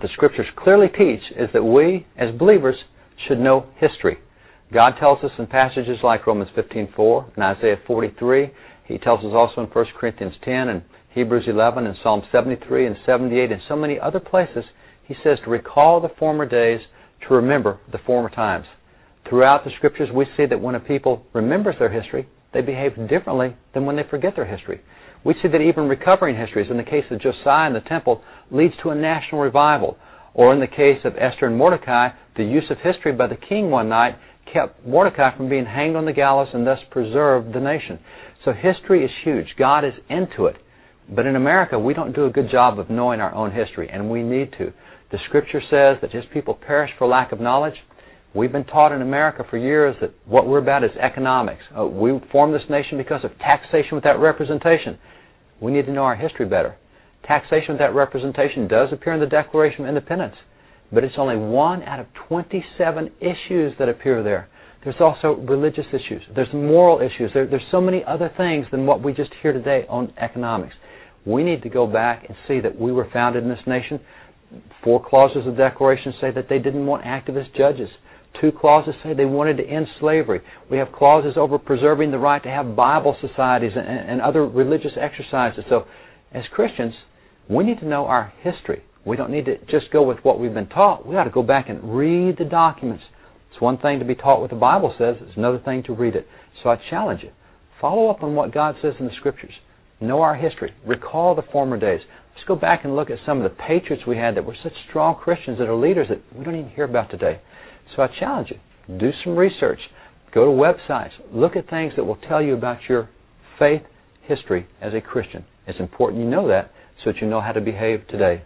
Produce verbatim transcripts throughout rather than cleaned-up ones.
the Scriptures clearly teach is that we, as believers, should know history. God tells us in passages like Romans fifteen four and Isaiah forty-three. He tells us also in First Corinthians ten and Hebrews eleven and Psalm seventy-three and seventy-eight and so many other places. He says to recall the former days, to remember the former times. Throughout the Scriptures, we see that when a people remembers their history, they behave differently than when they forget their history. We see that even recovering histories, in the case of Josiah and the temple, leads to a national revival. Or in the case of Esther and Mordecai, the use of history by the king one night kept Mordecai from being hanged on the gallows and thus preserved the nation. So history is huge. God is into it. But in America, we don't do a good job of knowing our own history, and we need to. The Scripture says that His people perish for lack of knowledge. We've been taught in America for years that what we're about is economics. Uh, we formed this nation because of taxation without representation. We need to know our history better. Taxation without representation does appear in the Declaration of Independence, but it's only one out of twenty-seven issues that appear there. There's also religious issues. There's moral issues. There, there's so many other things than what we just hear today on economics. We need to go back and see that we were founded in this nation. Four clauses of the Declaration say that they didn't want activist judges. Two clauses say they wanted to end slavery. We have clauses over preserving the right to have Bible societies and, and other religious exercises. So as Christians, we need to know our history. We don't need to just go with what we've been taught. We ought to go back and read the documents. It's one thing to be taught what the Bible says. It's another thing to read it. So I challenge you. Follow up on what God says in the Scriptures. Know our history. Recall the former days. Let's go back and look at some of the patriots we had that were such strong Christians that are leaders that we don't even hear about today. So I challenge you. Do some research. Go to websites. Look at things that will tell you about your faith history as a Christian. It's important you know that so that you know how to behave today.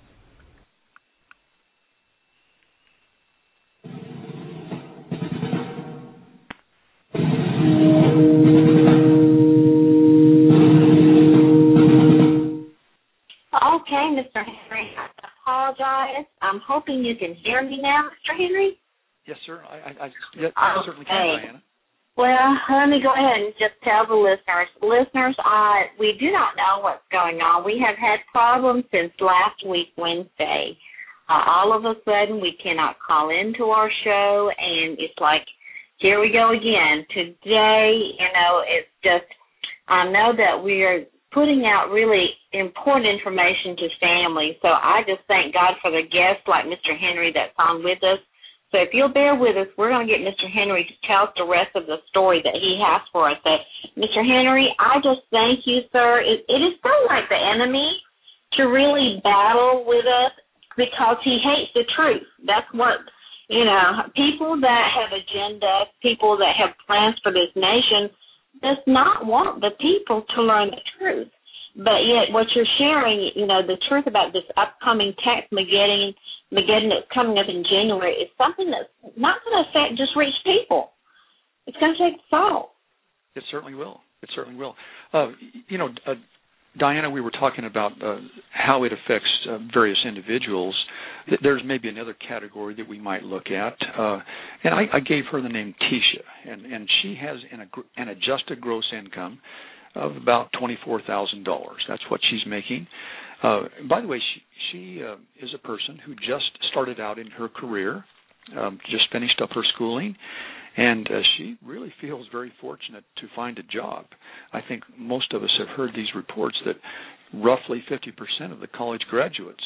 Okay, Mister Henry, I apologize. I'm hoping you can hear me now, Mister Henry. Yes, sir. I, I, I, yeah, I certainly can, Diana. Well, let me go ahead and just tell the listeners. Listeners, uh, we do not know what's going on. We have had problems since last week, Wednesday. Uh, all of a sudden, we cannot call into our show, and it's like, here we go again. Today, you know, it's just, I know that we are putting out really important information to families. So I just thank God for the guests like Mister Henry that's on with us. So if you'll bear with us, we're going to get Mister Henry to tell us the rest of the story that he has for us. That Mister Henry, I just thank you, sir. It, it is so like the enemy to really battle with us because he hates the truth. That's what, you know, people that have agendas, people that have plans for this nation does not want the people to learn the truth. But yet what you're sharing, you know, the truth about this upcoming tax Mageddon, Mageddon that's coming up in January is something that's not going to affect just rich people. It's going to take us all. It certainly will. It certainly will. Uh, you know, uh, Diana, we were talking about uh, how it affects uh, various individuals. There's maybe another category that we might look at. Uh, and I, I gave her the name Tisha, and, and she has an, an adjusted gross income of about twenty-four thousand dollars. That's what she's making. Uh, by the way, she, she uh, is a person who just started out in her career, um, just finished up her schooling, and uh, she really feels very fortunate to find a job. I think most of us have heard these reports that roughly fifty percent of the college graduates,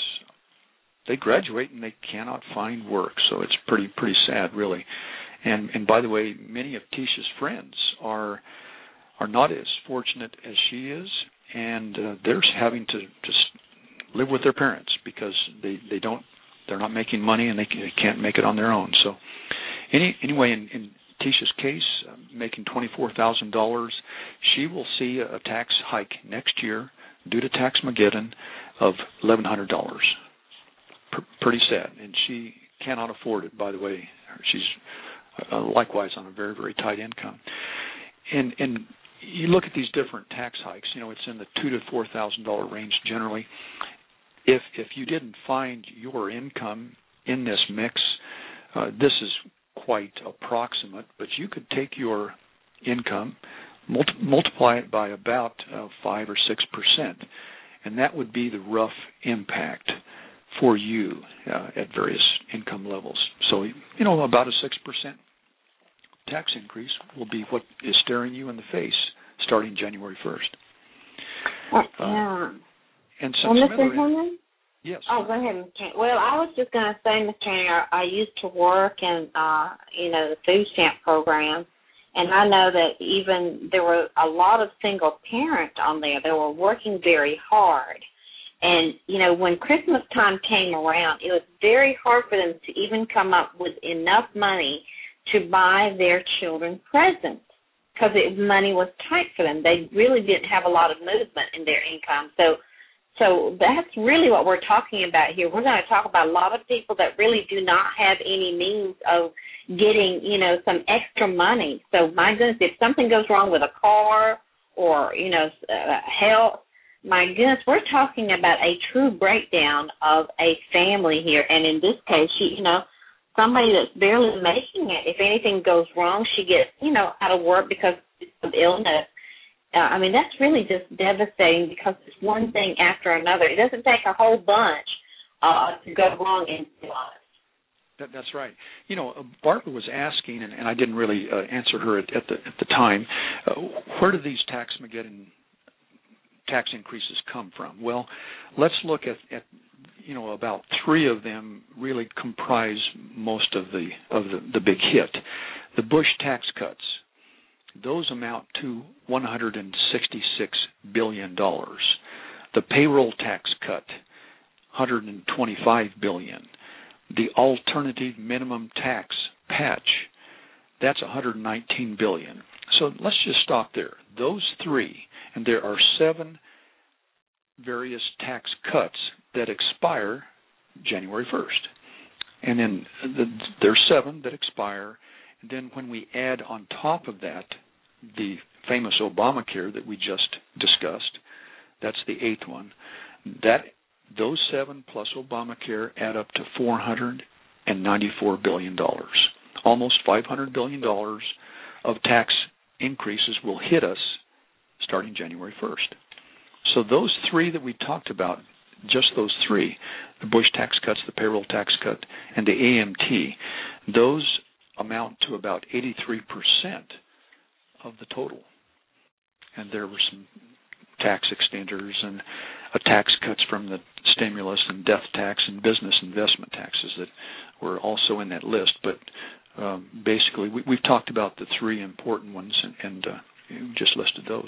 they graduate and they cannot find work. So it's pretty pretty sad, really. And and by the way, many of Tisha's friends are are not as fortunate as she is, and uh, they're having to just live with their parents because they, they don't they're not making money and they, can, they can't make it on their own. So any anyway, in, in Tisha's case, uh, making twenty-four thousand dollars, she will see a, a tax hike next year due to Tax Mageddon of eleven hundred dollars. P- pretty sad, and she cannot afford it. By the way, she's uh, likewise on a very very tight income, and and. You look at these different tax hikes, you know, it's in the two to four thousand dollar range generally. If if you didn't find your income in this mix, uh, this is quite approximate, but you could take your income, multi- multiply it by about uh, five or six percent, and that would be the rough impact for you uh, at various income levels. So, you know, about a six percent tax increase will be what is staring you in the face starting January first. Uh, yeah. And some, well, some Mister other, Henry? Yes. Oh, go ahead, Mister Henry. Well, I was just going to say, Mister Henry, I, I used to work in, uh, you know, the food stamp program, and I know that even there were a lot of single parents on there that were working very hard. And, you know, when Christmas time came around, it was very hard for them to even come up with enough money to buy their children presents because money was tight for them. They really didn't have a lot of movement in their income. So so that's really what we're talking about here. We're going to talk about a lot of people that really do not have any means of getting, you know, some extra money. So, my goodness, if something goes wrong with a car or, you know, uh, health, my goodness, we're talking about a true breakdown of a family here. And in this case, she, you know, somebody that's barely making it, if anything goes wrong, she gets, you know, out of work because of illness. Uh, I mean, that's really just devastating because it's one thing after another. It doesn't take a whole bunch uh, to go wrong in life. That, that's right. You know, uh, Barbara was asking, and, and I didn't really uh, answer her at, at the at the time, uh, where do these tax-mageddon tax increases come from? Well, let's look at, at you know, about three of them really comprise most of the of the, the big hit. The Bush tax cuts, those amount to one hundred sixty-six billion dollars. The payroll tax cut, one hundred twenty-five billion dollars. The alternative minimum tax patch, that's one hundred nineteen billion dollars. So let's just stop there. Those three, and there are seven various tax cuts that expire January first. And then the, there's seven that expire. And then when we add on top of that the famous Obamacare that we just discussed, that's the eighth one, that those seven plus Obamacare add up to four hundred ninety-four billion dollars. Almost five hundred billion dollars of tax increases will hit us starting January first. So those three that we talked about, just those three, the Bush tax cuts, the payroll tax cut, and the A M T, those amount to about eighty-three percent of the total. And there were some tax extenders and uh, tax cuts from the stimulus and death tax and business investment taxes that were also in that list. But um, basically, we, we've talked about the three important ones, and, and uh, just listed those.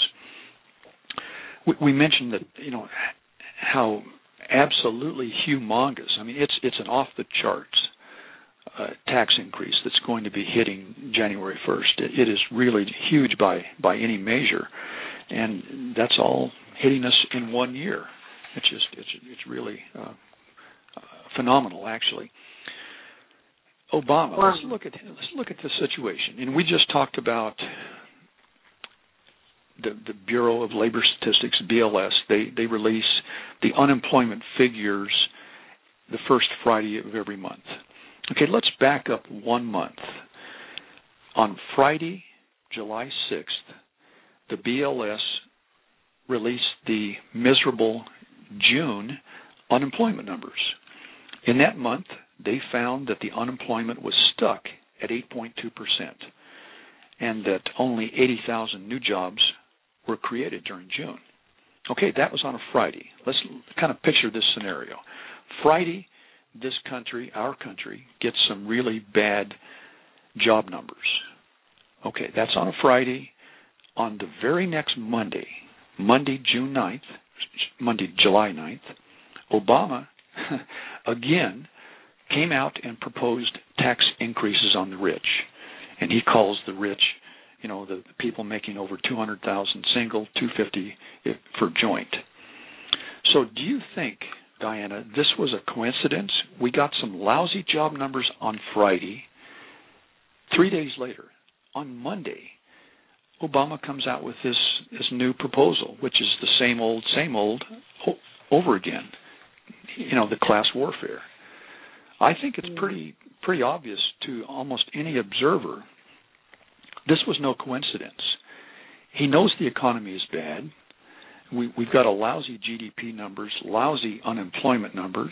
We, we mentioned that, you know, how absolutely humongous. I mean, it's it's an off the charts uh, tax increase that's going to be hitting January first. It, it is really huge by by any measure, and that's all hitting us in one year. It's just it's it's really uh, uh, phenomenal, actually. Obama. Let's look at let's look at the situation, and we just talked about the, the Bureau of Labor Statistics, B L S. They they release the unemployment figures the first Friday of every month. Okay, let's back up one month. On Friday, July sixth, the B L S released the miserable June unemployment numbers. In that month, they found that the unemployment was stuck at eight point two percent and that only eighty thousand new jobs were created during June. Okay, that was on a Friday. Let's kind of picture this scenario. Friday, this country, our country, gets some really bad job numbers. Okay, that's on a Friday. On the very next Monday, Monday, June ninth, Monday, July ninth, Obama again came out and proposed tax increases on the rich. And he calls the rich, you know, the people making over two hundred thousand single, two hundred fifty for joint. So do you think, Diana, this was a coincidence? We got some lousy job numbers on Friday. Three days later, on Monday, Obama comes out with this, this new proposal, which is the same old, same old o- over again. You know, the class warfare. I think it's pretty pretty obvious to almost any observer. This was no coincidence. He knows the economy is bad. We, we've got a lousy G D P numbers, lousy unemployment numbers,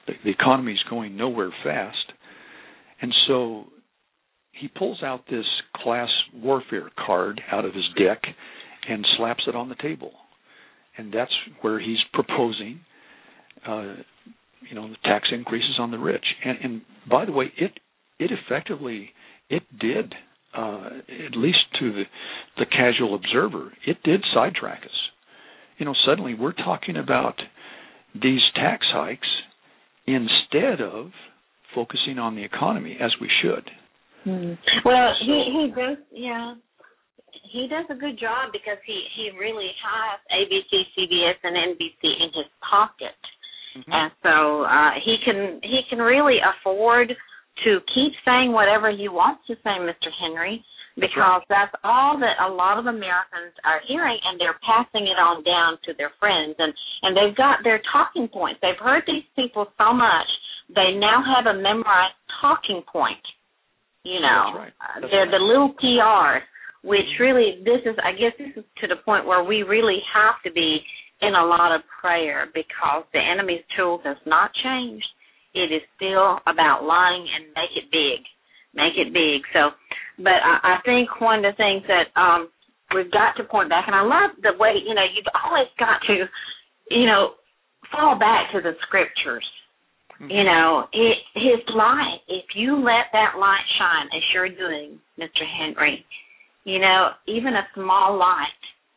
The, the economy is going nowhere fast. And so he pulls out this class warfare card out of his deck and slaps it on the table. And that's where he's proposing, uh, you know, the tax increases on the rich. And, and by the way, it it effectively, it did, uh, at least to the, the casual observer, it did sidetrack us. You know, suddenly we're talking about these tax hikes instead of focusing on the economy as we should. Mm. Well, so, he, he does, yeah. He does a good job because he, he really has A B C, C B S, and N B C in his pocket. Mm-hmm. And so uh, he can he can really afford to keep saying whatever he wants to say, Mister Henry, because that's, right. that's all that a lot of Americans are hearing, and they're passing it on down to their friends. And, and they've got their talking points. They've heard these people so much, they now have a memorized talking point. You know, that's right. that's they're right. the little P Rs, which really, this is, I guess this is to the point where we really have to be in a lot of prayer because the enemy's tool has not changed. It is still about lying and make it big, make it big. So, but I, I think one of the things that um, we've got to point back, and I love the way, you know, you've always got to, you know, fall back to the scriptures. Mm-hmm. You know, it, his light, if you let that light shine, as you're doing, Mister Henry, you know, even a small light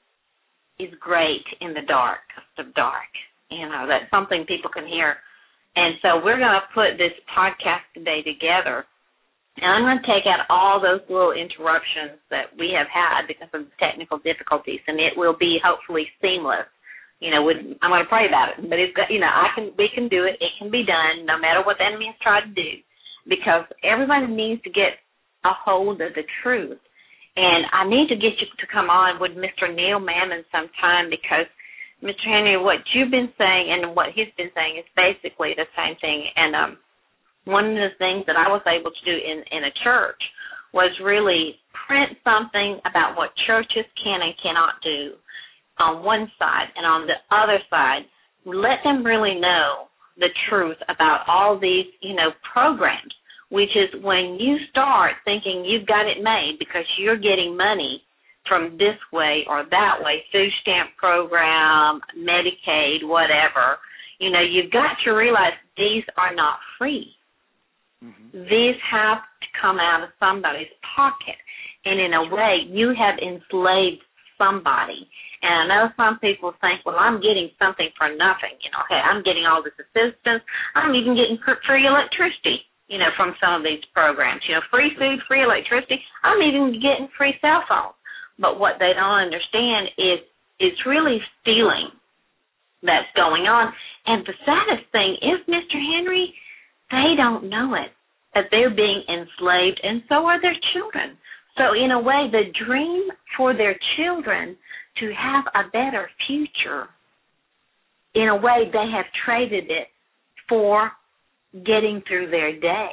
is great in the darkest of dark. You know, that's something people can hear. And so we're going to put this podcast today together, and I'm going to take out all those little interruptions that we have had because of technical difficulties, and it will be hopefully seamless. You know, I'm going to pray about it, but it's, you know, I can, we can do it. It can be done, no matter what the enemy has tried to do, because everybody needs to get a hold of the truth. And I need to get you to come on with Mister Neil Mammon sometime because, Mister Henry, what you've been saying and what he's been saying is basically the same thing. And um, one of the things that I was able to do in, in a church was really print something about what churches can and cannot do on one side, and on the other side, let them really know the truth about all these, you know, programs, which is when you start thinking you've got it made because you're getting money from this way or that way, food stamp program, Medicaid, whatever, you know, you've got to realize these are not free. Mm-hmm. These have to come out of somebody's pocket. And in a way, you have enslaved somebody. And I know some people think, well, I'm getting something for nothing. You know, hey, I'm getting all this assistance. I'm even getting free electricity, you know, from some of these programs. You know, free food, free electricity. I'm even getting free cell phones. But what they don't understand is it's really stealing that's going on. And the saddest thing is, Mister Henry, they don't know it, that they're being enslaved, and so are their children. So in a way, the dream for their children to have a better future, in a way, they have traded it for getting through their day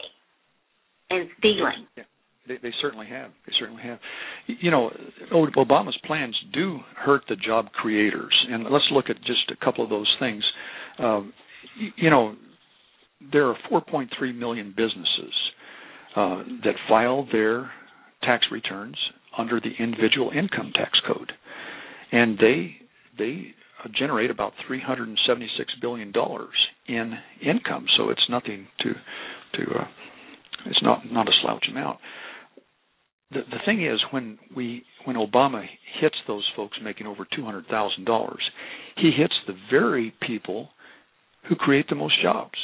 and stealing. Yeah. They, they certainly have. They certainly have. You know, Obama's plans do hurt the job creators, and let's look at just a couple of those things. Um, you know, there are four point three million businesses uh, that file their tax returns under the individual income tax code, and they they generate about three hundred seventy-six billion dollars in income. So it's nothing to to uh, it's not not a slouch amount. The, the thing is, when we when Obama hits those folks making over two hundred thousand dollars, he hits the very people who create the most jobs.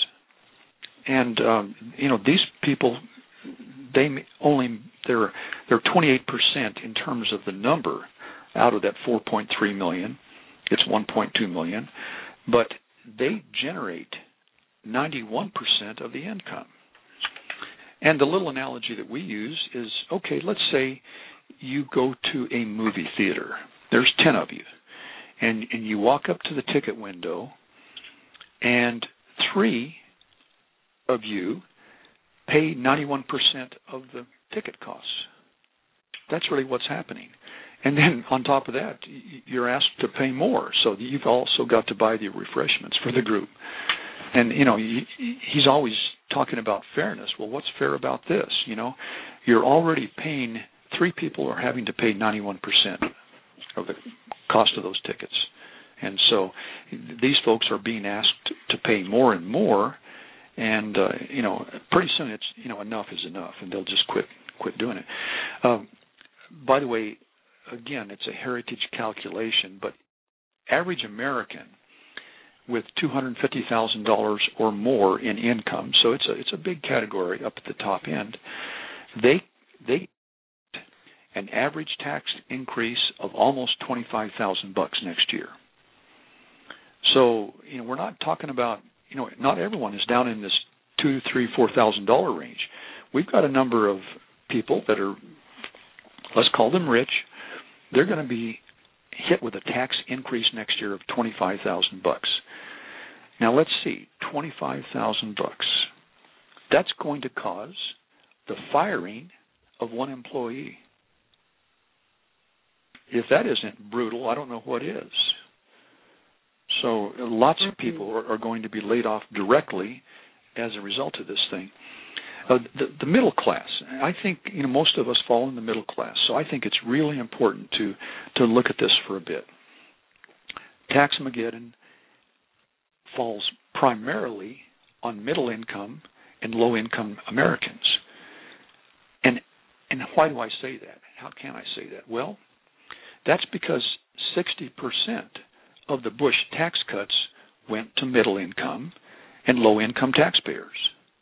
And um, you know, these people, they only they're they're twenty-eight percent in terms of the number out of that four point three million. It's one point two million, but they generate ninety-one percent of the income. And the little analogy that we use is, okay, let's say you go to a movie theater. There's ten of you. And, and you walk up to the ticket window, and three of you pay ninety-one percent of the ticket costs. That's really what's happening. And then on top of that, you're asked to pay more. So you've also got to buy the refreshments for the group. and you know, he, he's always talking about fairness. Well, what's fair about this? You know, you're already paying. Three people are having to pay ninety-one percent of the cost of those tickets, and so these folks are being asked to pay more and more. And uh, you know, pretty soon it's you know enough is enough, and they'll just quit quit doing it. Um, by the way, again, it's a heritage calculation, but average American with two hundred fifty thousand dollars or more in income, so it's a it's a big category up at the top end. They they an average tax increase of almost twenty-five thousand bucks next year. So you know, we're not talking about. You know, not everyone is down in this two, three, four thousand dollar range. We've got a number of people that are, let's call them rich. They're going to be hit with a tax increase next year of twenty-five thousand bucks. Now let's see, twenty-five thousand bucks. That's going to cause the firing of one employee. If that isn't brutal, I don't know what is. So lots of people are, are going to be laid off directly as a result of this thing. Uh, the, the middle class, I think you know most of us fall in the middle class. So I think it's really important to to look at this for a bit. Tax-mageddon falls primarily on middle income and low income Americans. And and why do I say that? How can I say that? Well, that's because sixty percent of the Bush tax cuts went to middle income and low income taxpayers.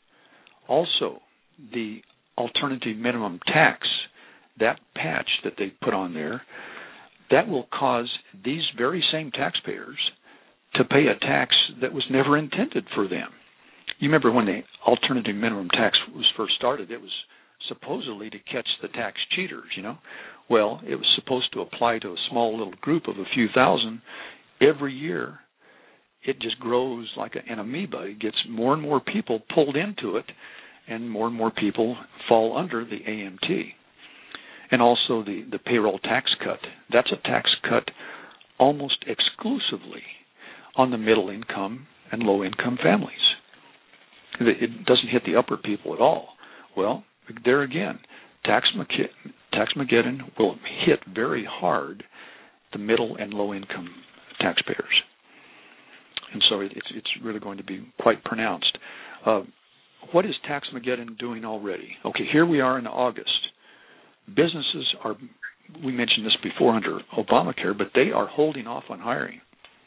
Also, the alternative minimum tax, that patch that they put on there, that will cause these very same taxpayers to pay a tax that was never intended for them. You remember when the alternative minimum tax was first started, it was supposedly to catch the tax cheaters, you know. Well, it was supposed to apply to a small little group of a few thousand. Every year, it just grows like an amoeba. It gets more and more people pulled into it, and more and more people fall under the A M T. And also the, the payroll tax cut. That's a tax cut almost exclusively on the middle income and low income families. It doesn't hit the upper people at all. Well, there again, tax-mageddon will hit very hard the middle and low income taxpayers, and so it's it's really going to be quite pronounced. Uh, what is tax-mageddon doing already? Okay, here we are in August. Businesses are, we mentioned this before under Obamacare, but they are holding off on hiring,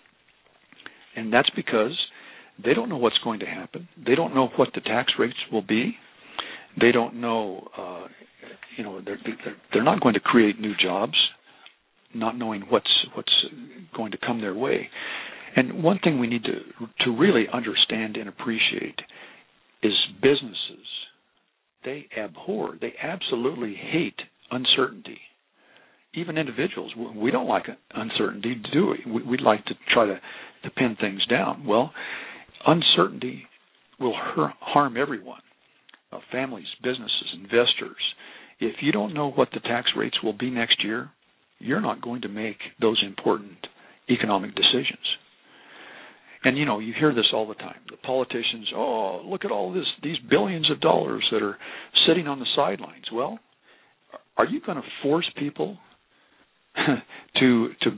and that's because they don't know what's going to happen. They don't know what the tax rates will be. They don't know, uh, you know, they're, they're not going to create new jobs, not knowing what's what's going to come their way. And one thing we need to to really understand and appreciate is businesses. They abhor, they absolutely hate uncertainty. Even individuals, we don't like uncertainty, do we? We'd like to try to, to pin things down. Well, uncertainty will harm everyone, uh, families, businesses, investors. If you don't know what the tax rates will be next year, you're not going to make those important economic decisions. And, you know, you hear this all the time. The politicians, oh, look at all this, these billions of dollars that are sitting on the sidelines. Well, are you going to force people to to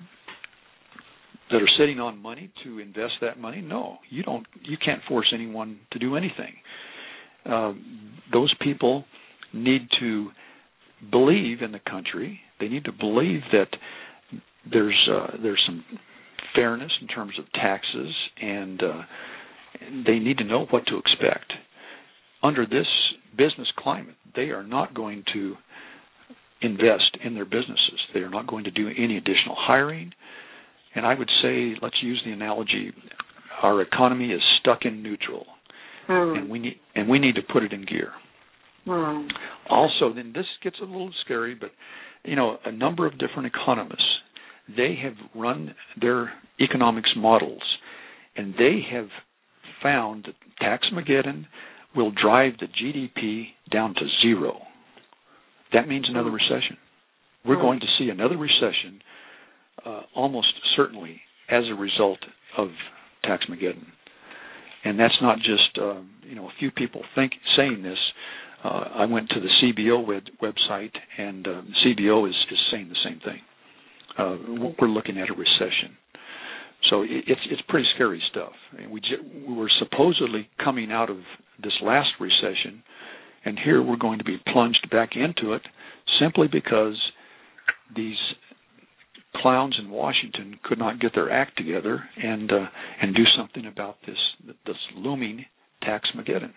that are sitting on money to invest that money? No, you don't. You can't force anyone to do anything. Uh, those people need to believe in the country. They need to believe that there's uh, there's some fairness in terms of taxes, and uh, they need to know what to expect. Under this business climate, they are not going to invest in their businesses. They are not going to do any additional hiring. And I would say, let's use the analogy, our economy is stuck in neutral, mm. and we need and we need to put it in gear. Mm. Also, then this gets a little scary, but you know, a number of different economists, they have run their economics models, and they have found that tax-mageddon will drive the G D P down to zero. That means another recession. We're going to see another recession uh, almost certainly as a result of tax-mageddon. and that's not just uh, you know a few people think saying this. Uh, I went to the C B O web, website, and uh, C B O is, is saying the same thing. Uh, we're looking at a recession, so it, it's it's pretty scary stuff. And we j- we were supposedly coming out of this last recession, and here we're going to be plunged back into it simply because these clowns in Washington could not get their act together and uh, and do something about this this looming tax-mageddon.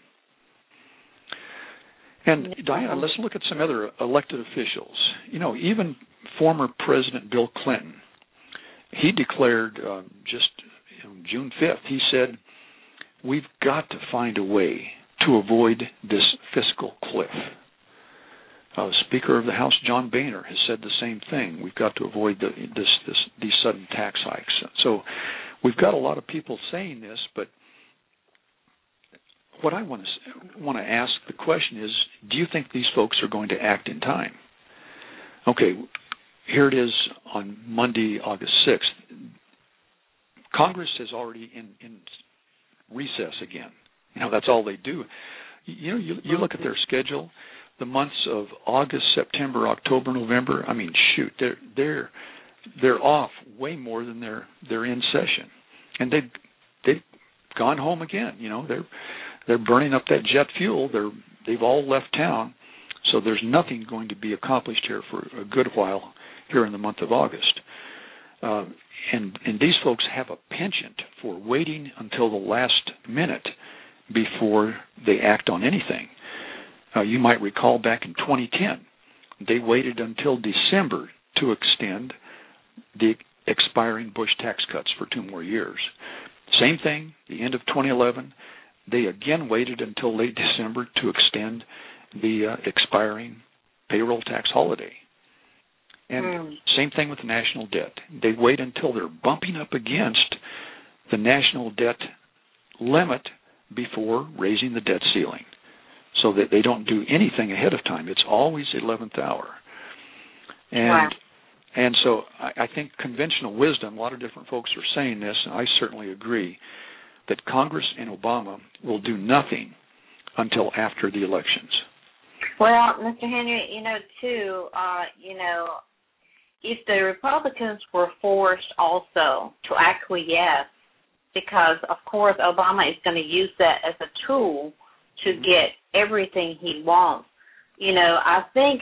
And Diana, let's look at some other elected officials. You know, even former President Bill Clinton, he declared uh, just you know, June fifth, he said, we've got to find a way to avoid this fiscal cliff. Uh, Speaker of the House John Boehner has said the same thing. We've got to avoid the, this, this, these sudden tax hikes. So we've got a lot of people saying this, but what I want to want to ask the question is, do you think these folks are going to act in time? Okay, here it is on Monday, August sixth. Congress is already in, in recess again. You know, that's all they do. You know, you, you look at their schedule, the months of August, September, October, November. I mean, shoot, they're they're they're off way more than they're they're in session, and they've they've gone home again. You know, they're they're burning up that jet fuel. They're they've all left town, so there's nothing going to be accomplished here for a good while here in the month of August. Uh, and and these folks have a penchant for waiting until the last minute before they act on anything. Uh, you might recall back in twenty ten, they waited until December to extend the expiring Bush tax cuts for two more years. Same thing, the end of twenty eleven, they again waited until late December to extend the uh, expiring payroll tax holiday. And mm. same thing with the national debt. They wait until they're bumping up against the national debt limit before raising the debt ceiling, so that they don't do anything ahead of time. It's always eleventh hour. And wow. and so I, I think conventional wisdom, a lot of different folks are saying this, and I certainly agree, that Congress and Obama will do nothing until after the elections. Well, Mister Henry, you know, too, uh, you know, if the Republicans were forced also to acquiesce, because, of course, Obama is going to use that as a tool to mm-hmm. get everything he wants. You know, I think,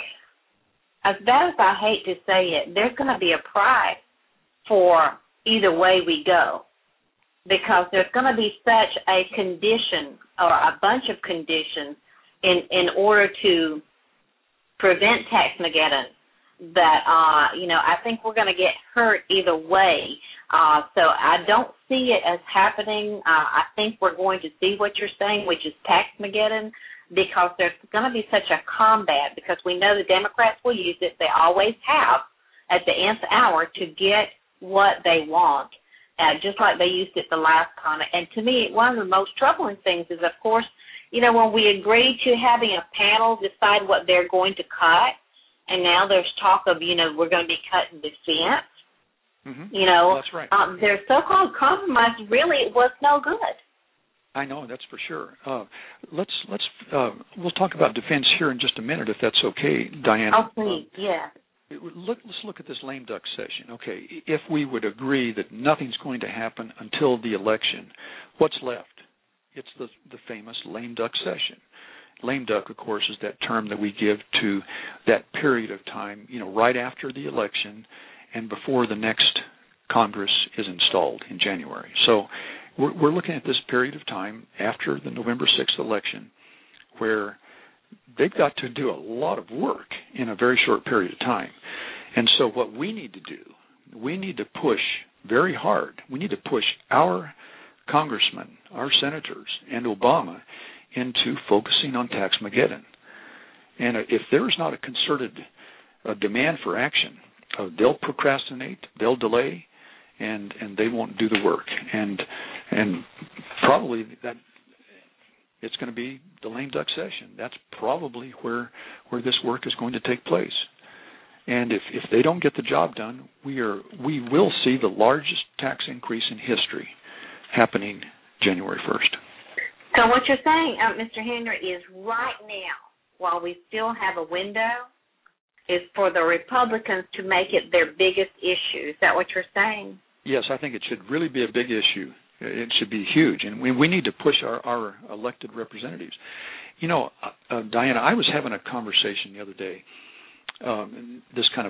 as bad as I hate to say it, there's going to be a price for either way we go, because there's going to be such a condition or a bunch of conditions in, in order to prevent tax-mageddon that, uh, you know, I think we're going to get hurt either way. Uh, so I don't see it as happening. Uh, I think we're going to see what you're saying, which is tax-mageddon, because there's going to be such a combat, because we know the Democrats will use it. They always have at the nth hour to get what they want, uh, just like they used it the last time. And to me, one of the most troubling things is, of course, you know, when we agreed to having a panel decide what they're going to cut, and now there's talk of, you know, we're going to be cutting defense. Mm-hmm. You know, that's right. um, their so-called compromise really was no good. I know, that's for sure. Uh, let's let's uh, we'll talk about defense here in just a minute, if that's okay, Diana. Oh, please, uh, yeah. Look, let's look at this lame duck session. Okay, if we would agree that nothing's going to happen until the election, what's left? It's the the famous lame duck session. Lame duck, of course, is that term that we give to that period of time, you know, right after the election and before the next Congress is installed in January. So we're, we're looking at this period of time after the November sixth election where they've got to do a lot of work in a very short period of time. And so what we need to do, we need to push very hard. We need to push our congressmen, our senators, and Obama into focusing on tax-mageddon. And if there is not a concerted uh, demand for action, uh, they'll procrastinate, they'll delay, and, and they won't do the work. And and probably that it's going to be the lame duck session. That's probably where where this work is going to take place. And if, if they don't get the job done, we are we will see the largest tax increase in history happening January first. So what you're saying, uh, Mister Henry, is right now, while we still have a window, is for the Republicans to make it their biggest issue. Is that what you're saying? Yes, I think it should really be a big issue. It should be huge, and we, we need to push our, our elected representatives. You know, uh, Diana, I was having a conversation the other day, um, this kind of,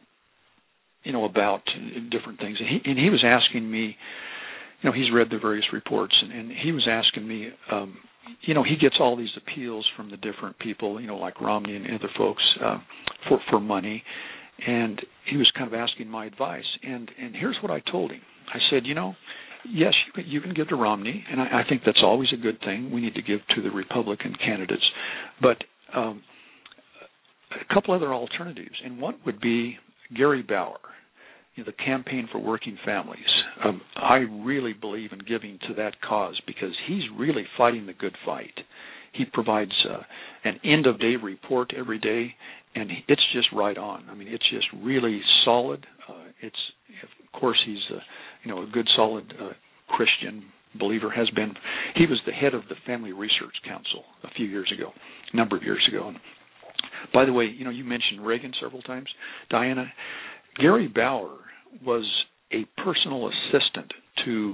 you know, about different things, and he, and he was asking me, you know, he's read the various reports, and, and he was asking me, um, you know, he gets all these appeals from the different people, you know, like Romney and other folks, uh, for for money, and he was kind of asking my advice. And, and here's what I told him. I said, you know, yes, you can, you can give to Romney, and I, I think that's always a good thing. We need to give to the Republican candidates. But um, a couple other alternatives, and one would be Gary Bauer, you know, the Campaign for Working Families. Um, I really believe in giving to that cause because he's really fighting the good fight. He provides uh, an end-of-day report every day, and it's just right on. I mean, it's just really solid. Uh, it's, of course, he's a, you know, a good, solid uh, Christian believer. Has been. He was the head of the Family Research Council a few years ago, a number of years ago. And by the way, you know, you mentioned Reagan several times, Diana. Gary Bauer was a personal assistant to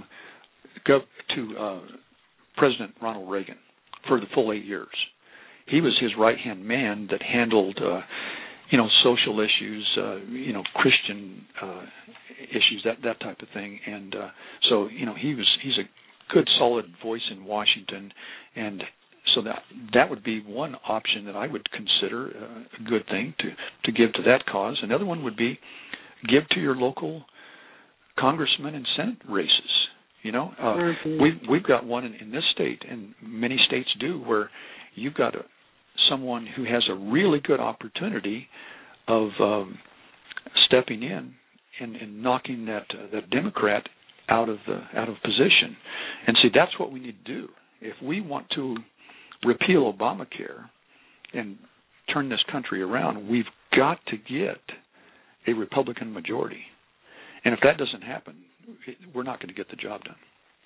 to uh, President Ronald Reagan for the full eight years. He was his right-hand man that handled, uh, you know, social issues, uh, you know, Christian uh, issues, that that type of thing. And uh, so, you know, he was he's a good, solid voice in Washington, and so that that would be one option that I would consider uh, a good thing to to give to that cause. Another one would be give to your local congressman and senate races. You know, uh, mm-hmm. we've we've got one in, in this state, and many states do, where you've got a, someone who has a really good opportunity of um, stepping in and, and knocking that uh, that Democrat out of the out of position. And see, that's what we need to do if we want to repeal Obamacare and turn this country around. We've got to get a Republican majority, and if that doesn't happen, we're not going to get the job done.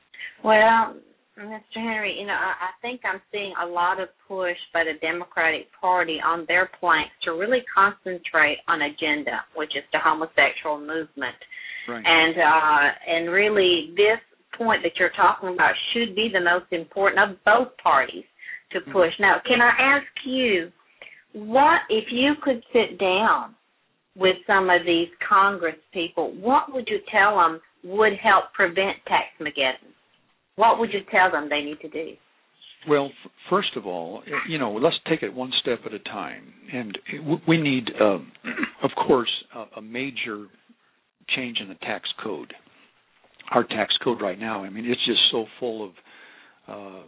Well, Mister Henry, you know, I, I think I'm seeing a lot of push by the Democratic Party on their planks to really concentrate on agenda, which is the homosexual movement. Right. And uh, and really this point that you're talking about should be the most important of both parties to push. Mm-hmm. Now, can I ask you, what if you could sit down with some of these Congress people, what would you tell them would help prevent Tax-Mageddon? What would you tell them they need to do? Well, f- first of all, you know, let's take it one step at a time. And we need, uh, of course, a, a major change in the tax code. Our tax code right now, I mean, it's just so full of, uh,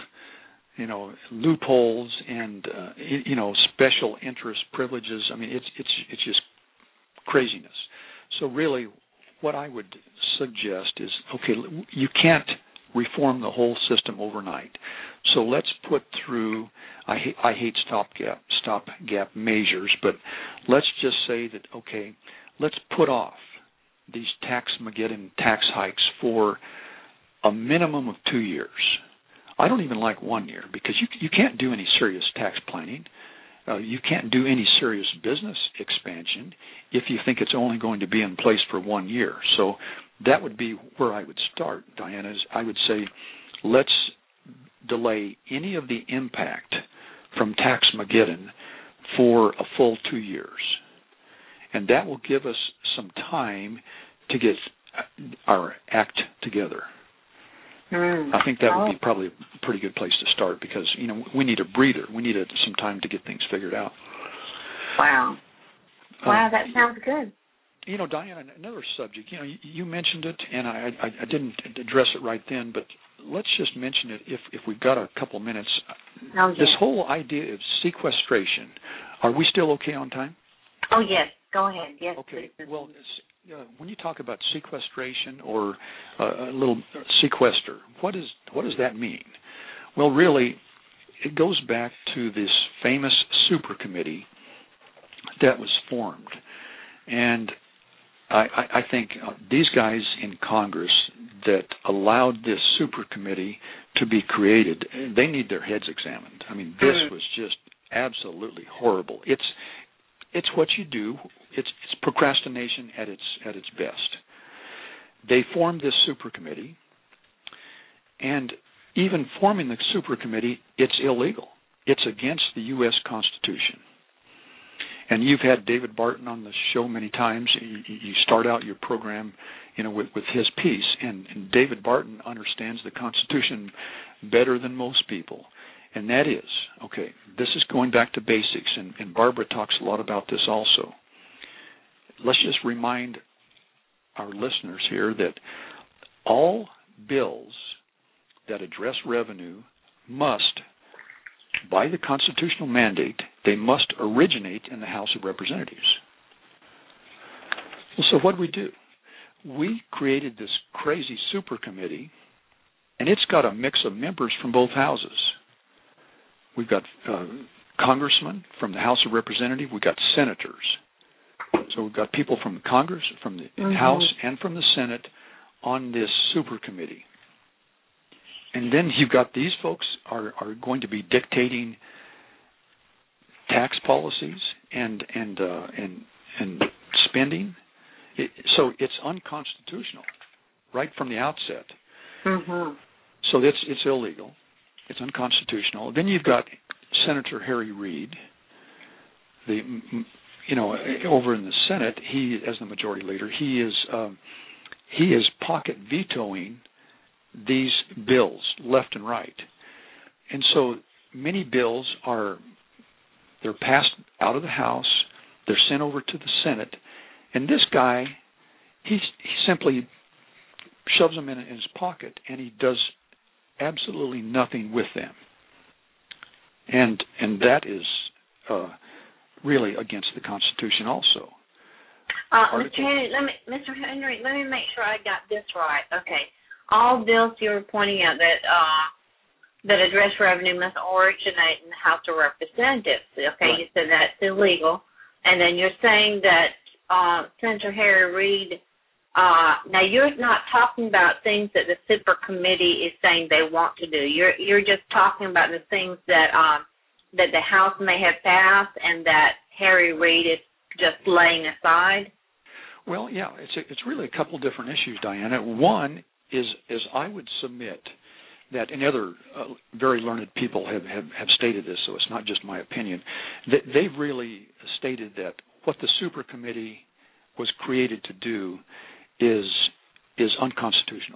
you know, loopholes and, uh, you know, special interest privileges. I mean, it's it's it's just craziness. So really, what I would suggest is, okay, you can't reform the whole system overnight. So let's put through, I hate, I hate stopgap, stopgap measures, but let's just say that, okay, let's put off these Tax-Mageddon tax hikes for a minimum of two years. I don't even like one year because you you can't do any serious tax planning. Uh, you can't do any serious business expansion if you think it's only going to be in place for one year. So that would be where I would start, Diana. Is I would say let's delay any of the impact from Tax-Mageddon for a full two years. And that will give us some time to get our act together. Mm. I think that oh. would be probably a pretty good place to start because, you know, we need a breather. We need a, some time to get things figured out. Wow. Wow, uh, that sounds good. You know, Diana, another subject, you know, you, you mentioned it, and I, I, I didn't address it right then, but let's just mention it if, if we've got a couple minutes. Oh, yes. This whole idea of sequestration, are we still okay on time? Oh, yes. Go ahead. Yes, okay. please. Well, uh, when you talk about sequestration or uh, a little sequester, what is what does that mean? Well, really, it goes back to this famous super committee that was formed. And I, I, I think uh, these guys in Congress that allowed this super committee to be created, they need their heads examined. I mean, this was just absolutely horrible. It's it's what you do. It's, it's procrastination at its at its best. They formed this super committee, and even forming the super committee, it's illegal. It's against the U S Constitution. And you've had David Barton on the show many times. You, you start out your program, you know, with, with his piece, and, and David Barton understands the Constitution better than most people. And that is, okay, this is going back to basics, and, and Barbara talks a lot about this also. Let's just remind our listeners here that all bills that address revenue must, by the constitutional mandate, they must originate in the House of Representatives. Well, so what do we do? We created this crazy super committee, and it's got a mix of members from both houses. We've got uh, congressmen from the House of Representatives. We've got senators. So we've got people from the Congress, from the mm-hmm. House, and from the Senate on this super committee. And then you've got these folks are, are going to be dictating tax policies and and uh, and and spending. It, so it's unconstitutional right from the outset. Mm-hmm. So it's it's illegal. It's unconstitutional. Then you've got Senator Harry Reid, the you know over in the Senate. He, as the majority leader, he is um, he is pocket vetoing these bills left and right. And so many bills are, they're passed out of the House, they're sent over to the Senate, and this guy, he, he simply shoves them in, in his pocket, and he does absolutely nothing with them. And and that is uh, really against the Constitution also. Uh, Mister Henry, let me, Mister Henry, let me make sure I got this right. Okay. All bills you were pointing out that uh, that address revenue must originate in the House of Representatives. Okay, right. You said that's illegal, and then you're saying that uh, Senator Harry Reid. Uh, now you're not talking about things that the super committee is saying they want to do. You're you're just talking about the things that um, that the House may have passed and that Harry Reid is just laying aside. Well, yeah, it's a, it's really a couple different issues, Diana. One is, is I would submit that, and other uh, very learned people have, have, have stated this, so it's not just my opinion, that they've really stated that what the super committee was created to do is is unconstitutional.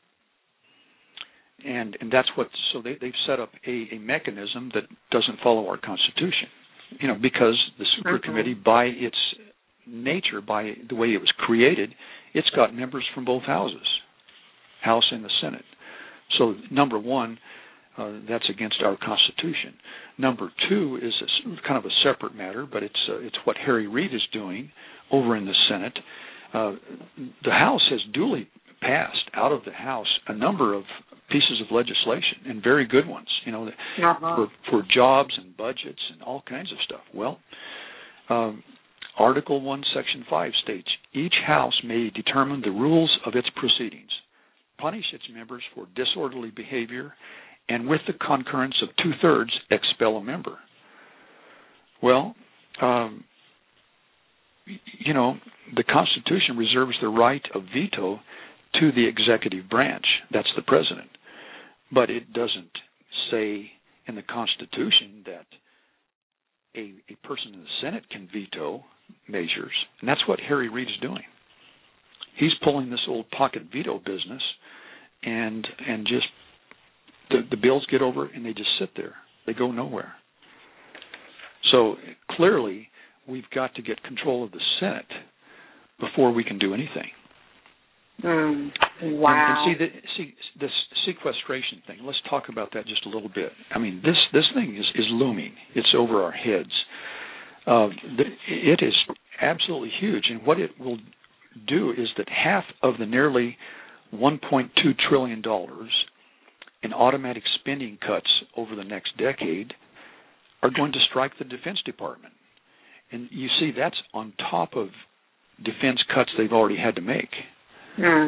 And and that's what, so they, they've set up a, a mechanism that doesn't follow our Constitution, you know, because the super mm-hmm. committee, by its nature, by the way it was created, it's got members from both houses, House and the Senate. So number one, uh, that's against our Constitution. Number two is a, kind of a separate matter, but it's uh, it's what Harry Reid is doing over in the Senate. Uh, the House has duly passed out of the House a number of pieces of legislation, and very good ones, you know, uh-huh. for, for jobs and budgets and all kinds of stuff. Well, um, Article one, Section five states, each House may determine the rules of its proceedings, punish its members for disorderly behavior, and with the concurrence of two-thirds, expel a member. Well, um, you know, the Constitution reserves the right of veto to the executive branch. That's the president. But it doesn't say in the Constitution that a, a person in the Senate can veto measures. And that's what Harry Reid is doing. He's pulling this old pocket veto business, and and just the, the bills get over and they just sit there. They go nowhere. So clearly we've got to get control of the Senate before we can do anything. Mm, wow. And, and see, the, see this sequestration thing. Let's talk about that just a little bit. I mean, this this thing is, is looming. It's over our heads. Uh, the, it is absolutely huge, and what it will do is that half of the nearly one point two trillion dollars in automatic spending cuts over the next decade are going to strike the Defense Department. And you see, that's on top of defense cuts they've already had to make. Mm.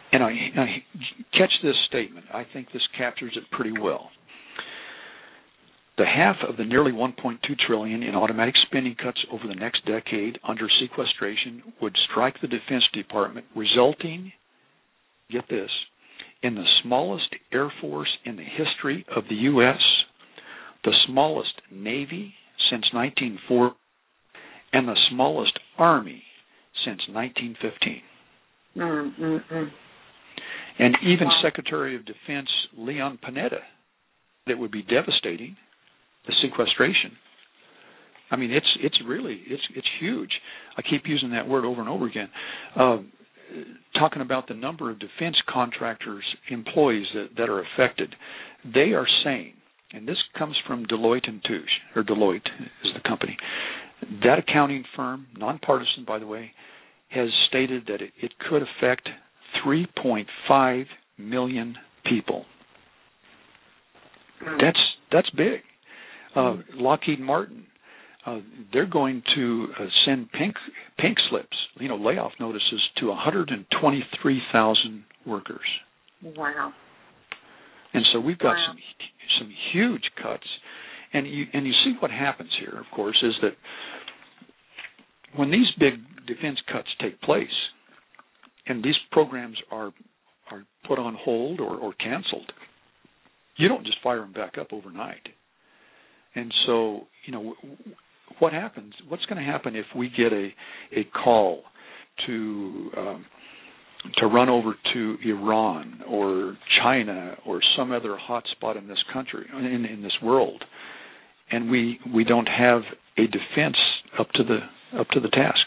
and I, I catch this statement. I think this captures it pretty well. The half of the nearly one point two trillion dollars in automatic spending cuts over the next decade under sequestration would strike the Defense Department, resulting, get this, in the smallest Air Force in the history of the U S, the smallest Navy since nineteen forty, and the smallest Army since nineteen fifteen. Mm-hmm. And even Wow. Secretary of Defense Leon Panetta, that would be devastating, the sequestration. I mean, it's it's really, it's it's huge. I keep using that word over and over again. Uh, talking about the number of defense contractors, employees that, that are affected, they are saying, and this comes from Deloitte and Touche, or Deloitte is the company, that accounting firm, nonpartisan by the way, has stated that it, it could affect three point five million people. That's that's big. Uh, Lockheed Martin, uh, they're going to uh, send pink pink slips, you know, layoff notices to one hundred twenty-three thousand workers. Wow. And so we've got Wow. some some huge cuts, and you and you see what happens here. Of course, is that when these big defense cuts take place, and these programs are are put on hold or, or canceled, you don't just fire them back up overnight. And so, you know, what happens? What's going to happen if we get a a call to um, to run over to Iran or China or some other hot spot in this country, in, in this world, and we we don't have a defense up to the up to the task?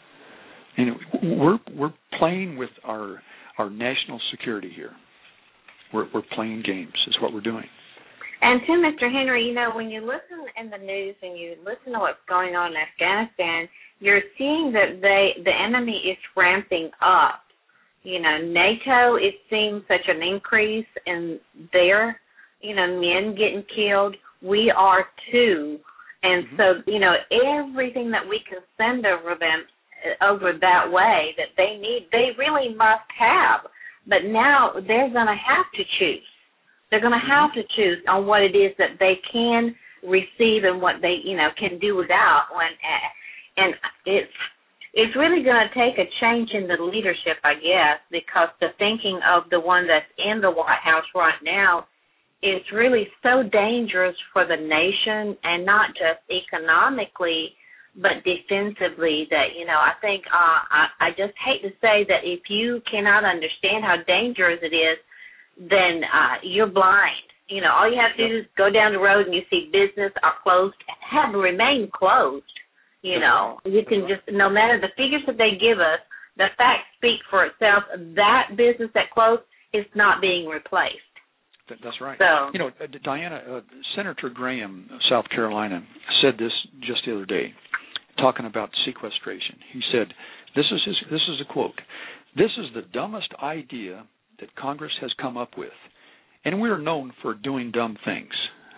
And we're we're playing with our our national security here. We're we're playing games. Is what we're doing. And too, Mister Henry, you know, when you listen in the news and you listen to what's going on in Afghanistan, you're seeing that they the enemy is ramping up. You know, NATO, it seems such an increase in their, you know, men getting killed. We are too. And mm-hmm. so, you know, everything that we can send over them, over that way that they need, they really must have. But now they're going to have to choose. They're going to have to choose on what it is that they can receive and what they, you know, can do without. When, and it's it's really going to take a change in the leadership, I guess, because the thinking of the one that's in the White House right now is really so dangerous for the nation, and not just economically, but defensively. That, you know, I think uh, I, I just hate to say that if you cannot understand how dangerous it is, then uh, you're blind. You know, all you have to do is go down the road and you see business are closed, have remained closed. You know, you can just, no matter the figures that they give us, the facts speak for itself. That business that closed is not being replaced. That's right. So, you know, uh, Diana, uh, Senator Graham of South Carolina said this just the other day, talking about sequestration. He said, "This is his, this is a quote. This is the dumbest idea that Congress has come up with, and we are known for doing dumb things."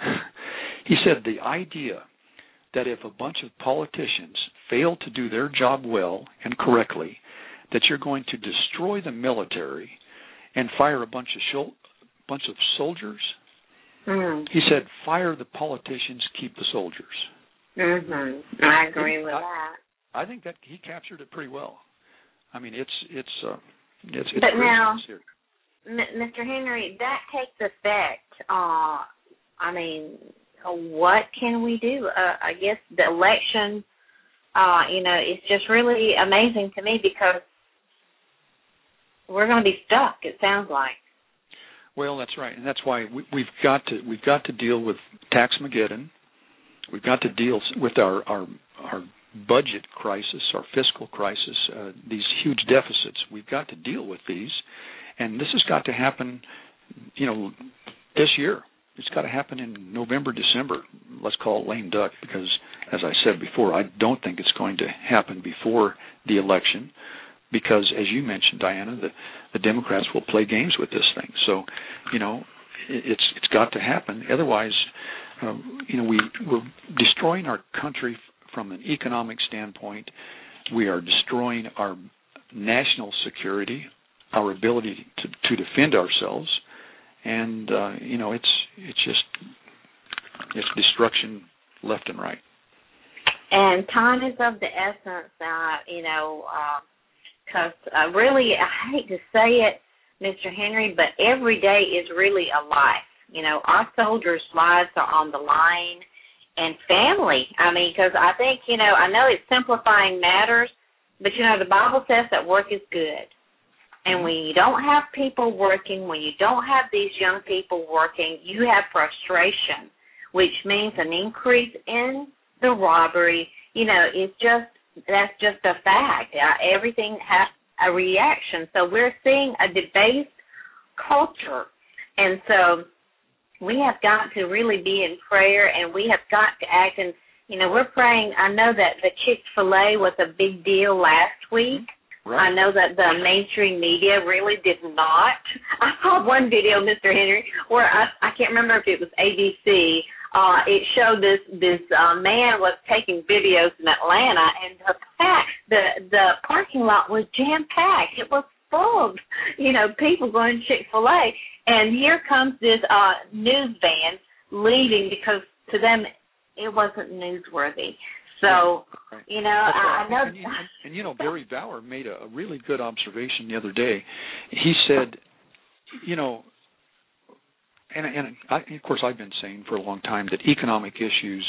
He said, "The idea that if a bunch of politicians fail to do their job well and correctly, that you're going to destroy the military and fire a bunch of shol- bunch of soldiers." mm. He said, "Fire the politicians, keep the soldiers." Mm-hmm. I agree with I, that. I think that he captured it pretty well. I mean, it's it's uh, it's, it's but now, serious. M- Mister Henry, that takes effect. Uh, I mean, what can we do? Uh, I guess the election, uh, you know, it's just really amazing to me because we're going to be stuck. It sounds like. Well, that's right, and that's why we, we've got to we've got to deal with Tax-Mageddon. We've got to deal with our our, our budget crisis, our fiscal crisis, uh, these huge deficits. We've got to deal with these, and this has got to happen, you know, this year. It's got to happen in November, December. Let's call it lame duck because, as I said before, I don't think it's going to happen before the election because, as you mentioned, Diana, the, the Democrats will play games with this thing. So, you know, it's it's got to happen. Otherwise, uh, you know, we, we're destroying our country from an economic standpoint. We are destroying our national security our ability to, to defend ourselves, and uh, you know, it's it's just it's destruction left and right. And time is of the essence, uh, you know, because uh, uh, really, I hate to say it, Mister Henry, but every day is really a life. You know, our soldiers' lives are on the line, and family. I mean, because I think, you know, I know it's simplifying matters, but, you know, the Bible says that work is good. And when you don't have people working, when you don't have these young people working, you have frustration, which means an increase in the robbery. You know, it's just, that's just a fact. Uh, everything has a reaction. So we're seeing a debased culture. And so we have got to really be in prayer, and we have got to act. And, you know, we're praying. I know that the Chick-fil-A was a big deal last week. Right. I know that the mainstream media really did not. I saw one video, Mister Henry, where I, I can't remember if it was A B C. Uh, it showed this this uh, man was taking videos in Atlanta, and the pack, the the parking lot was jam packed. It was full of, you know, people going to Chick-fil-A, and here comes this uh, news van leaving because to them it wasn't newsworthy. So, you know, I, I know. And, and, and, you know, Gary Bauer made a, a really good observation the other day. He said, you know, and, and I, of course I've been saying for a long time that economic issues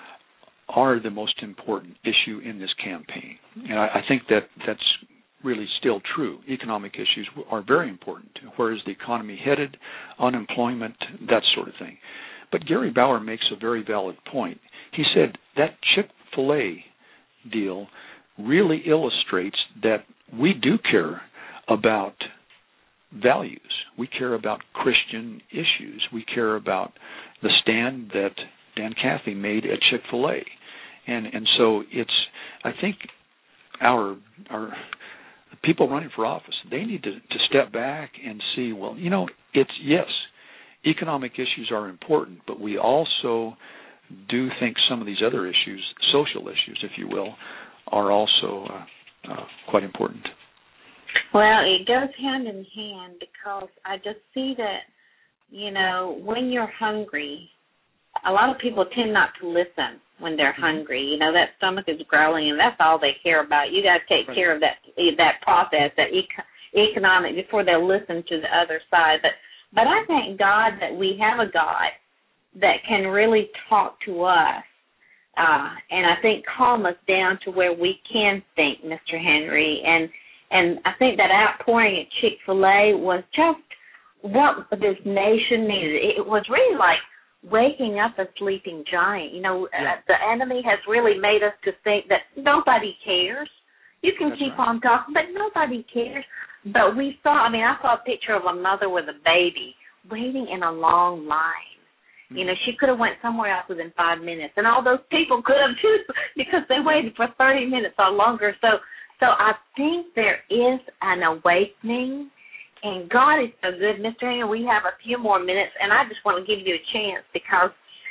are the most important issue in this campaign. And I, I think that that's really still true. Economic issues are very important. Where is the economy headed? Unemployment, that sort of thing. But Gary Bauer makes a very valid point. He said that Chick-fil-A deal really illustrates that we do care about values. We care about Christian issues. We care about the stand that Dan Cathy made at Chick-fil-A. And and so it's, I think our our people running for office, they need to, to step back and see, well, you know, it's, yes, economic issues are important, but we also do think some of these other issues, social issues, if you will, are also uh, uh, quite important. Well, it goes hand in hand because I just see that, you know, when you're hungry, a lot of people tend not to listen when they're hungry. You know, that stomach is growling, and that's all they care about. You got to take right. care of that that process, that eco- economic, before they'll listen to the other side. But but I thank God that we have a God that can really talk to us, uh, and I think calm us down to where we can think, Mister Henry. And and I think that outpouring at Chick-fil-A was just what this nation needed. It was really like waking up a sleeping giant. You know, yeah. uh, the enemy has really made us to think that nobody cares. You can That's keep right. on talking, but nobody cares. But we saw, I mean, I saw a picture of a mother with a baby waiting in a long line. Mm-hmm. You know, she could have went somewhere else within five minutes, and all those people could have too because they waited for thirty minutes or longer. So, so I think there is an awakening. And God is so good, Mister Henry. We have a few more minutes, and I just want to give you a chance because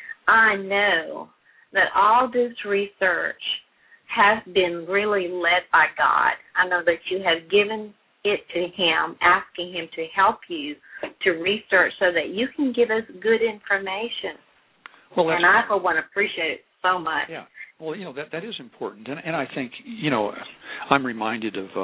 I know that all this research has been really led by God. I know that you have given it to Him, asking Him to help you to research so that you can give us good information. Well, and I, for one, appreciate it so much. Yeah. Well, you know, that that is important. And, and I think, you know, I'm reminded of,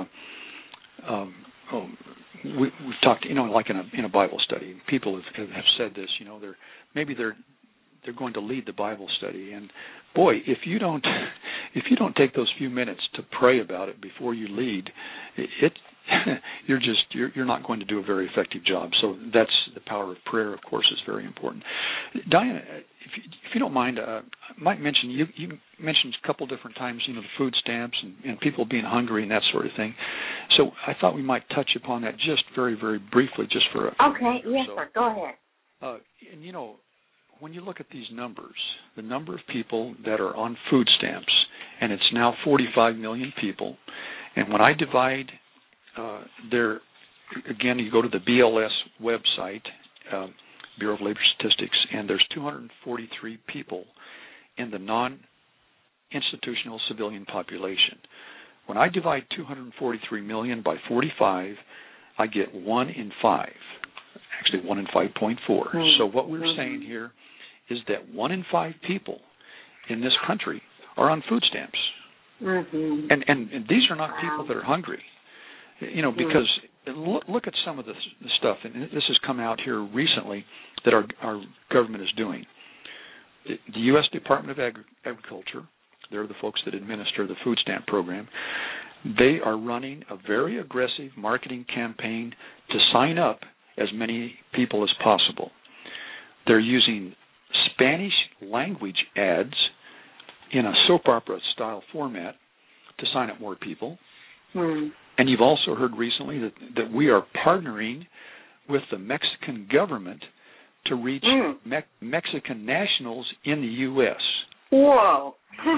uh, um, oh, We, we've talked, you know, like in a in a Bible study. People have, have said this, you know, they're maybe they're they're going to lead the Bible study, and boy, if you don't if you don't take those few minutes to pray about it before you lead, it, it you're just you're you're not going to do a very effective job. So that's the power of prayer. Of course, is very important. Diana, if you, if you don't mind, uh, I might mention you you mentioned a couple different times, you know, the food stamps and, and people being hungry and that sort of thing. So I thought we might touch upon that just very, very briefly, just for a okay. Yes, so. sir. Go ahead. Uh, and you know, when you look at these numbers, the number of people that are on food stamps, and it's now forty-five million people, and when I divide uh, their, again, you go to the B L S website, uh, Bureau of Labor Statistics, and there's two hundred forty-three people in the non-institutional civilian population. When I divide two hundred forty-three million by forty-five, I get one in five, actually one in five point four. Mm-hmm. So what we're mm-hmm. saying here is that one in five people in this country are on food stamps. Mm-hmm. And, and and these are not wow. people that are hungry, you know, because mm-hmm. look, look at some of the, the stuff, and this has come out here recently that our our government is doing. The, the U S Department of Agri- Agriculture, they're the folks that administer the food stamp program, they are running a very aggressive marketing campaign to sign up as many people as possible. They're using Spanish language ads in a soap opera style format to sign up more people. Mm. And you've also heard recently that, that we are partnering with the Mexican government to reach mm. Me- Mexican nationals in the U S Whoa.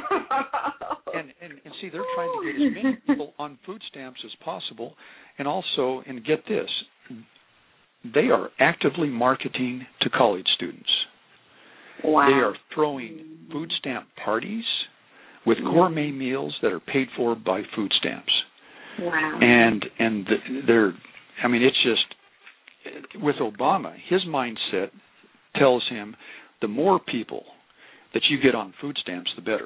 and, and, and see, they're trying to get as many people on food stamps as possible. And also, and get this, they are actively marketing to college students. Wow. They are throwing food stamp parties with gourmet meals that are paid for by food stamps. Wow. And and they're, I mean, it's just, with Obama, his mindset tells him the more people that you get on food stamps, the better.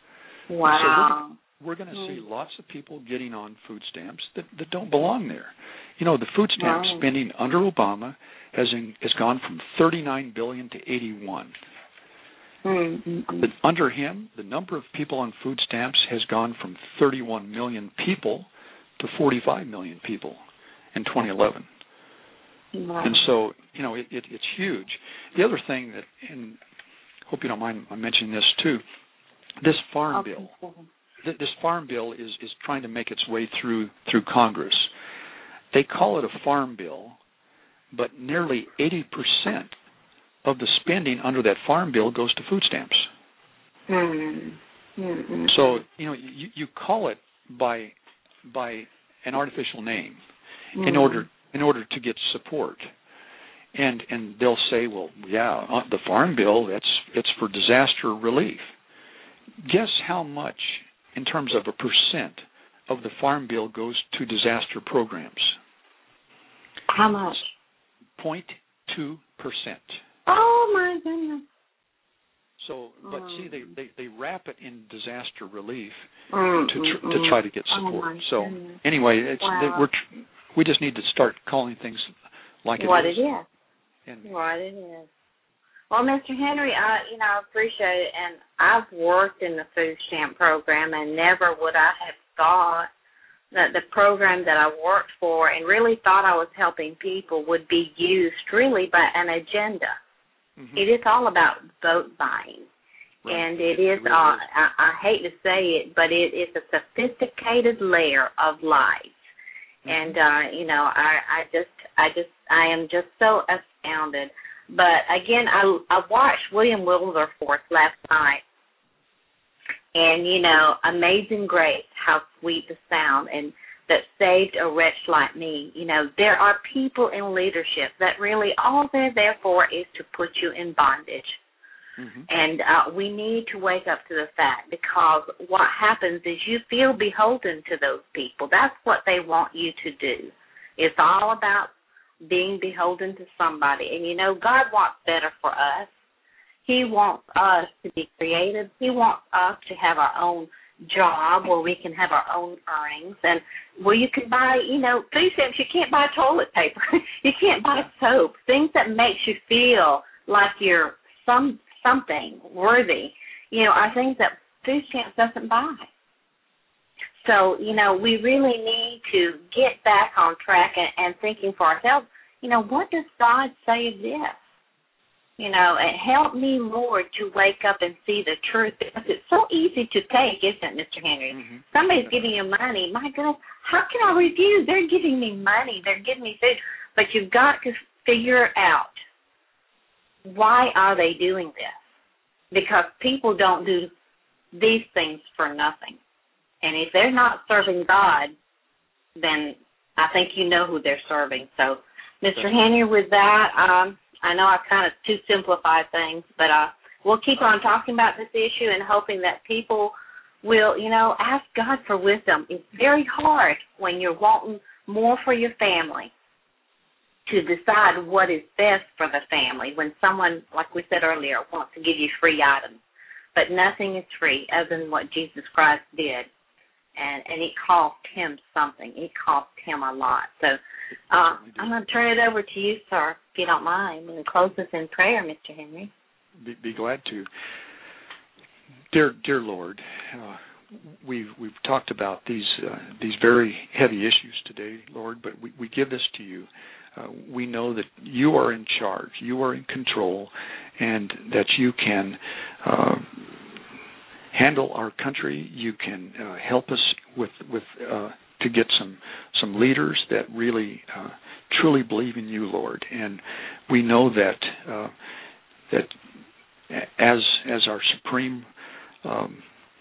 Wow. So we're, we're going to see lots of people getting on food stamps that, that don't belong there. You know, the food stamp wow. spending under Obama has in, has gone from thirty-nine billion dollars to eighty-one. Mm-hmm. But under him, the number of people on food stamps has gone from thirty-one million people to forty-five million people in twenty eleven. Wow. And so, you know, it, it, it's huge. The other thing that, and hope you don't mind I mentioning this too, this farm okay. bill, th- this farm bill is, is trying to make its way through through Congress. They call it a farm bill, but nearly eighty percent of the spending under that farm bill goes to food stamps. Mm-hmm. Mm-hmm. So, you know, you, you call it by by an artificial name mm-hmm. in order in order to get support. And and they'll say, well, yeah, the farm bill, that's it's for disaster relief. Guess how much, in terms of a percent, of the farm bill goes to disaster programs? How much? zero point two percent. Oh, my goodness. So, but oh. see, they, they, they wrap it in disaster relief mm, to tr- mm, to try to get support. Oh so goodness. anyway, it's wow. they, we're tr- we just need to start calling things like it what is. What it is. And, what it is. Well, Mister Henry, I you know I appreciate it, and I've worked in the food stamp program, and never would I have thought that the program that I worked for and really thought I was helping people would be used really by an agenda. Mm-hmm. It is all about vote buying. Right. And it, it is, really uh, is. I, I hate to say it, but it is a sophisticated layer of lies. Mm-hmm. And, uh, you know, I, I just, I just, I am just so astounded. But, again, I, I watched William Wilberforce last night. And, you know, Amazing Grace, how sweet the sound, and that saved a wretch like me. You know, there are people in leadership that really all they're there for is to put you in bondage. Mm-hmm. And uh, we need to wake up to the fact, because what happens is you feel beholden to those people. That's what they want you to do. It's all about being beholden to somebody. And, you know, God wants better for us. He wants us to be creative. He wants us to have our own job where we can have our own earnings, and where you can buy, you know, food stamps. You can't buy toilet paper. You can't buy soap. Things that makes you feel like you're some something worthy. You know, are things that food stamps doesn't buy. So, you know, we really need to get back on track and, and thinking for ourselves, you know, what does God say of this? You know, and help me, Lord, to wake up and see the truth. Because it's so easy to take, isn't it, Mister Henry? Mm-hmm. Somebody's giving you money. My goodness, how can I refuse? They're giving me money. They're giving me food. But you've got to figure out, why are they doing this? Because people don't do these things for nothing. And if they're not serving God, then I think you know who they're serving. So, Mister Henry, with that, um, I know I kind of too simplified things, but uh, we'll keep on talking about this issue and hoping that people will, you know, ask God for wisdom. It's very hard when you're wanting more for your family to decide what is best for the family when someone, like we said earlier, wants to give you free items. But nothing is free other than what Jesus Christ did. And, and it cost him something. It cost him a lot. So uh, I'm going to turn it over to you, sir, if you don't mind, and close us in prayer, Mister Henry. Be, be glad to. Dear, dear Lord, uh, we've we've talked about these uh, these very heavy issues today, Lord. But we, we give this to you. Uh, we know that you are in charge, you are in control, and that you can uh, handle our country. You can uh, help us with with uh, to get some some leaders that really uh, truly believe in you, Lord. And we know that uh, that as as our supreme um,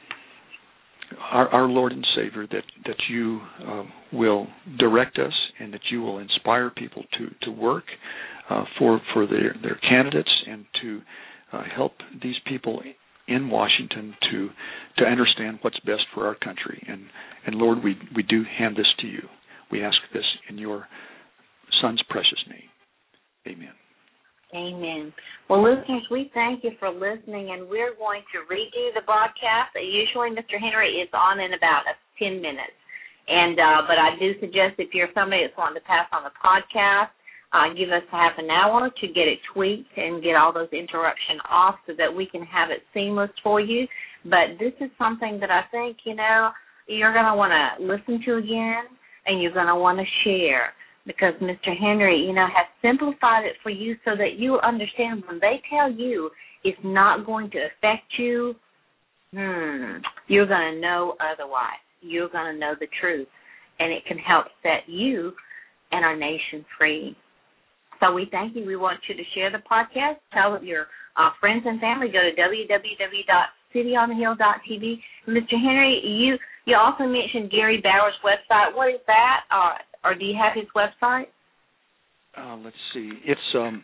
Our, our Lord and Savior, that that you uh, will direct us and that you will inspire people to to work uh, for for their their candidates and to uh, help these people in Washington to to understand what's best for our country. And and Lord, we we do hand this to you. We ask this in your Son's precious name. Amen. Amen. Well, listeners, we thank you for listening, and we're going to redo the broadcast. Usually Mister Henry is on in about ten minutes. And uh, but I do suggest if you're somebody that's wanting to pass on the podcast, uh, give us half an hour to get it tweaked and get all those interruptions off so that we can have it seamless for you. But this is something that I think, you know, you're going to want to listen to again, and you're going to want to share. Because Mister Henry, you know, has simplified it for you so that you understand when they tell you it's not going to affect you, hmm, you're going to know otherwise. You're going to know the truth, and it can help set you and our nation free. So we thank you. We want you to share the podcast. Tell your uh, friends and family. Go to w w w dot city on the hill dot t v. Mister Henry, you, you also mentioned Gary Bauer's website. What is that? Uh, Or do you have his website? Uh, let's see. It's um,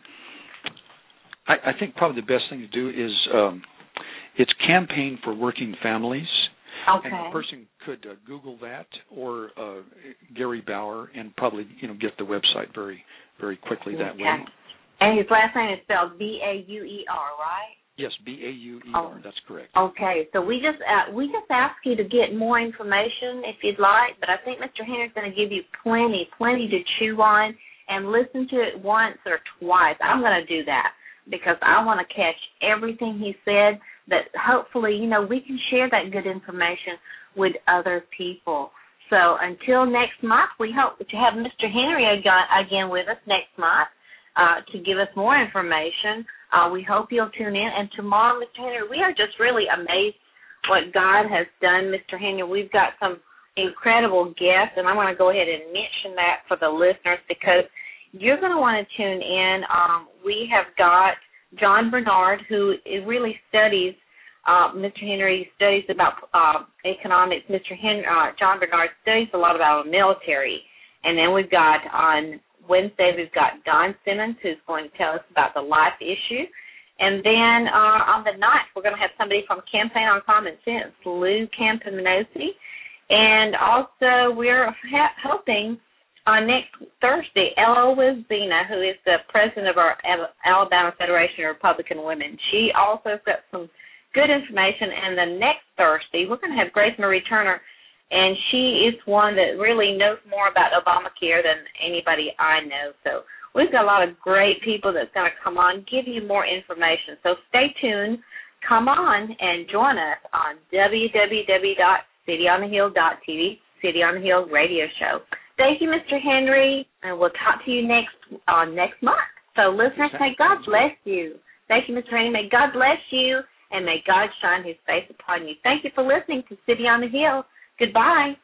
I, I think probably the best thing to do is um, it's Campaign for Working Families. Okay. And a person could uh, Google that or uh, Gary Bauer and probably you know get the website very very quickly that okay. way. And his last name is spelled B A U E R, right? Yes, B A U E R. Oh. That's correct. Okay, so we just uh, we just ask you to get more information if you'd like, but I think Mister Henry's going to give you plenty, plenty to chew on and listen to it once or twice. I'm going to do that because I want to catch everything he said. That hopefully, you know, we can share that good information with other people. So until next month, we hope to have Mister Henry again with us next month uh, to give us more information. Uh, we hope you'll tune in. And tomorrow, Mister Henry, we are just really amazed what God has done, Mister Henry. We've got some incredible guests, and I want to go ahead and mention that for the listeners because you're going to want to tune in. Um, we have got John Bernard, who really studies, uh, Mister Henry studies about uh, economics. Mister Henry, uh, John Bernard studies a lot about the military. And then we've got on Wednesday, we've got Don Simmons, who's going to tell us about the life issue. And then uh, on the ninth, we're going to have somebody from Campaign on Common Sense, Lou Campanosi. And also we're ha- hoping on next Thursday, Ella Wizbina, who is the president of our Alabama Federation of Republican Women. She also has got some good information. And the next Thursday, we're going to have Grace Marie Turner, and she is one that really knows more about Obamacare than anybody I know. So we've got a lot of great people that's going to come on, give you more information. So stay tuned. Come on and join us on w w w dot city on the hill dot t v, City on the Hill radio show. Thank you, Mister Henry, and we'll talk to you next uh, next month. So, listeners, may God bless you. Thank you, Mister Henry. May God bless you, and may God shine his face upon you. Thank you for listening to City on the Hill. Goodbye.